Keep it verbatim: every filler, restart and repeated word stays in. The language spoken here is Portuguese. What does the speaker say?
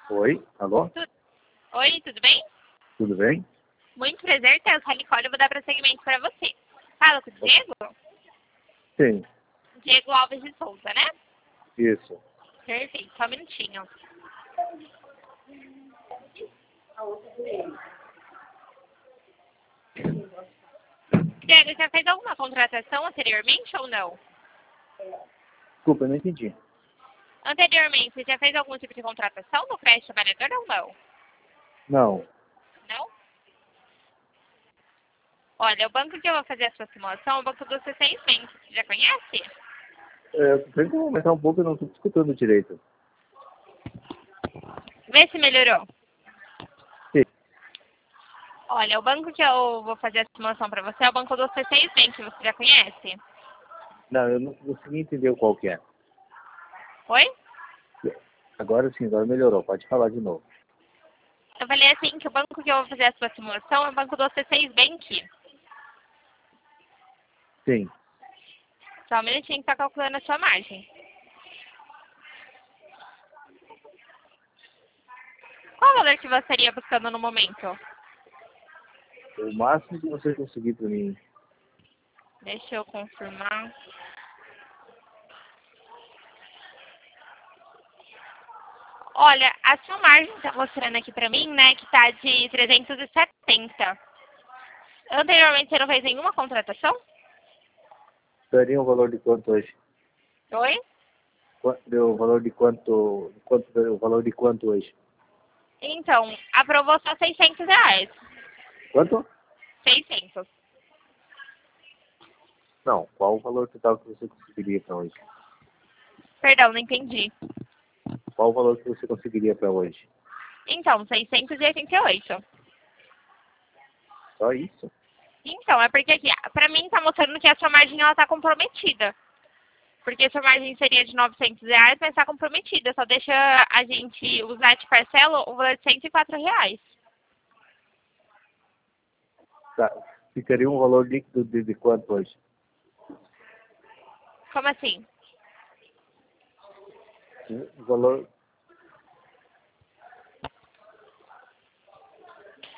Oi, alô? Tu- Oi, tudo bem? Tudo bem? Muito prazer, Celso Ralicoli, eu vou dar prosseguimento para você. Fala com o Diego? Sim, Diego Alves de Souza, né? isso. Perfeito, só um minutinho. Diego, já fez alguma contratação anteriormente ou não? Desculpa, eu não entendi. Anteriormente, você já fez algum tipo de contratação no crédito trabalhador ou não? Não, Não? Olha, o banco que eu vou fazer a sua simulação é o Banco do C seis Bank. Você já conhece? é, tenta aumentar um pouco, eu não estou escutando direito. Vê se melhorou. Sim. Olha, o banco que eu vou fazer a simulação para você é o Banco do C seis Bank. Você já conhece? Não, eu não consegui entender qual que é. Oi? Agora sim, agora melhorou. Pode falar de novo. Eu falei assim que o banco que eu vou fazer a sua simulação é o Banco do C seis Bank. Sim. Só um minutinho que tá calculando a sua margem. Qual o valor que você estaria buscando no momento? O máximo que você conseguir para mim. Deixa eu confirmar. Olha, a sua margem tá mostrando aqui pra mim, né, que tá de trezentos e setenta. Anteriormente você não fez nenhuma contratação? Daria um valor de quanto hoje? Oi? Qua- Deu o valor de quanto, quanto deu o valor de quanto hoje? Então, aprovou só seiscentos reais. Quanto? seiscentos. Não, qual o valor total que você conseguiria para hoje? Perdão, não entendi. Qual o valor que você conseguiria para hoje? Então, seiscentos e oitenta e oito. Só isso? Então, é porque aqui, pra mim tá mostrando que a sua margem ela tá comprometida. Porque sua margem seria de novecentos reais, mas tá comprometida. Só deixa a gente usar de parcela o valor de cento e quatro reais. Tá. Ficaria um valor líquido de, de quanto hoje? Como assim? O valor